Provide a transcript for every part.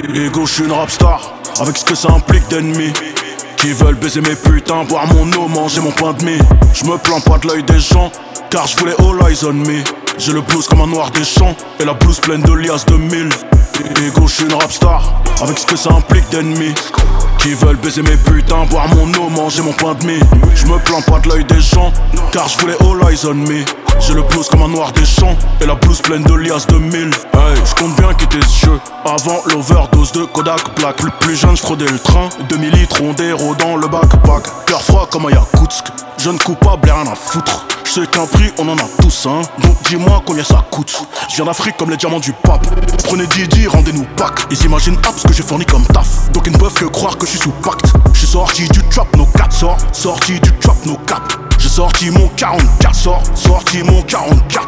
Ego, je suis une rap star, avec ce que ça implique d'ennemis qui veulent baiser mes putains, boire mon eau, manger mon pain de mie. Je me plains pas de l'œil des gens, car je voulais all eyes on me. J'ai le blues comme un noir des champs, et la blouse pleine de liasses de mille. Ego, je suis une rap star, avec ce que ça implique d'ennemis qui veulent baiser mes putains, boire mon eau, manger mon pain de mie. Je me plains pas de l'œil des gens, car je voulais all eyes on me. J'ai le blues comme un noir des champs, et la blouse pleine de liasses de mille. Hey, je compte bien quitter ce jeu avant l'overdose de Kodak Black. Plus jeune, je fraudais le train, 2000 litres ondéro dans le backpack. Cœur froid comme à Yakoutsk, jeune coupable et rien à foutre. Je sais qu'un prix on en a tous un, donc dis-moi combien ça coûte. Je viens d'Afrique comme les diamants du pape. Prenez Didi, rendez-nous Pâques. Ils imaginent pas ce que j'ai fourni comme taf, donc ils ne peuvent que croire que je suis sous pacte. Je suis sorti du trap, no 4 sorti du trap, no cap. J'ai sorti mon 44, sorti mon 44.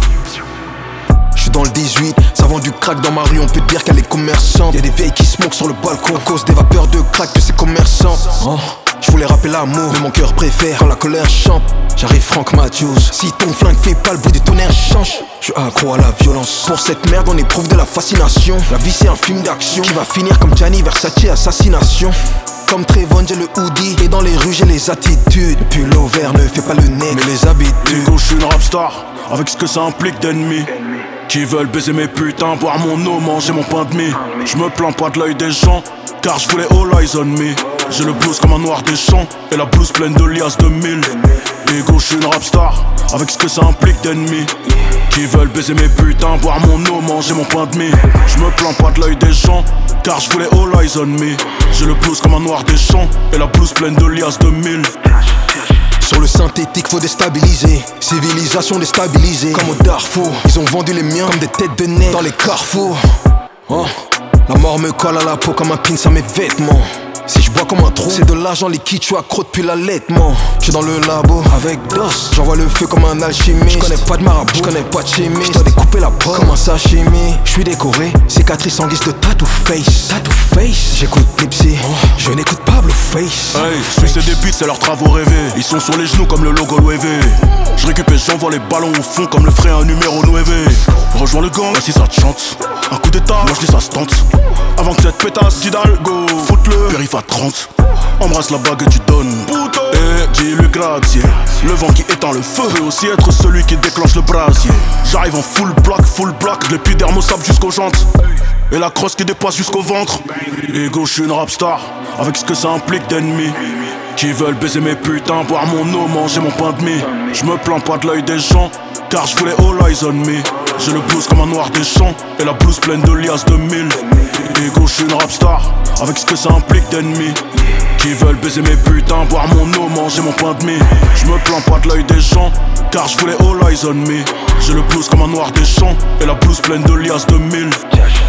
J'suis dans le 18, ça vend du crack dans ma rue, on peut dire qu'elle est commerçante. Y'a des vieilles qui smoke sur le balcon à cause des vapeurs de crack de ces commerçantes. Je voulais rapper l'amour, mais mon cœur préfère quand la colère chante. J'arrive Frank Matthews, si ton flingue fait pas le bruit du tonnerre change. J'suis accro à la violence, pour cette merde on éprouve de la fascination. La vie c'est un film d'action, qui va finir comme Gianni Versace assassination. Comme Trayvon j'ai le hoodie, et dans les rues j'ai les attitudes. Le pull au vert ne fait pas le nez, mais les habitudes. Ego, je suis une rap star, avec ce que ça implique d'ennemis qui veulent baiser mes putains, boire mon eau, manger mon pain de mie. Je me plains pas de l'œil des gens, car je voulais all eyes on me. J'ai le blues comme un noir des champs, et la blouse pleine de liasses de mille. Ego, je suis une rap star, avec ce que ça implique d'ennemis qui veulent baiser mes putains, boire mon eau, manger mon pain de mie. Je me plains pas de l'œil des gens, car je voulais all eyes on me. J'ai le blues comme un noir des champs, et la blouse pleine de liasses de mille. Sur le synthétique faut déstabiliser, civilisation déstabilisée. Comme au Darfour, ils ont vendu les miens comme des têtes de nez dans les carrefours. La mort me colle à la peau comme un pin à mes vêtements. Si je bois comme un trou, c'est de l'argent liquide, je suis accro depuis l'allaitement. Je suis dans le labo avec DOS, j'envoie le feu comme un alchimiste. Je connais pas de marabout, je connais pas de chimiste. Je dois découper la pomme comme un sashimi. Je suis décoré, cicatrice en guise de tattoo face. Tattoo face, j'écoute Nipsey, je n'écoute pas Blueface. Hey, suis c'est des beats, c'est leurs travaux rêvés. Ils sont sur les genoux comme le logo Loewe. Je récupère, j'envoie les ballons au fond comme le ferait un numéro 9. Rejoins le gang, si ça te chante. Un coup d'état, moi je dis ça se tente. Avant que cette pétasse d'Hidalgo foute le périph' à 30. Embrasse la bague et tu donnes. Et dis-lui grazie. Le vent qui éteint le feu peut aussi être celui qui déclenche le brasier. J'arrive en full block, de l'épiderme au sable jusqu'aux jantes. Et la crosse qui dépasse jusqu'au ventre. Ego, je suis une rap star, avec ce que ça implique d'ennemis qui veulent baiser mes putains, boire mon eau, manger mon pain de mie. Je me plains pas de l'œil des gens, car je voulais all eyes on me. J'ai le blues comme un noir des champs, et la blouse pleine de liasses de mille. Ego, je suis une rap star, avec ce que ça implique d'ennemis qui veulent baiser mes putains, boire mon eau, manger mon pain de mie. Je me plains pas de l'œil des gens, car je voulais all eyes on me. J'ai le blues comme un noir des champs, et la blouse pleine de liasses de mille.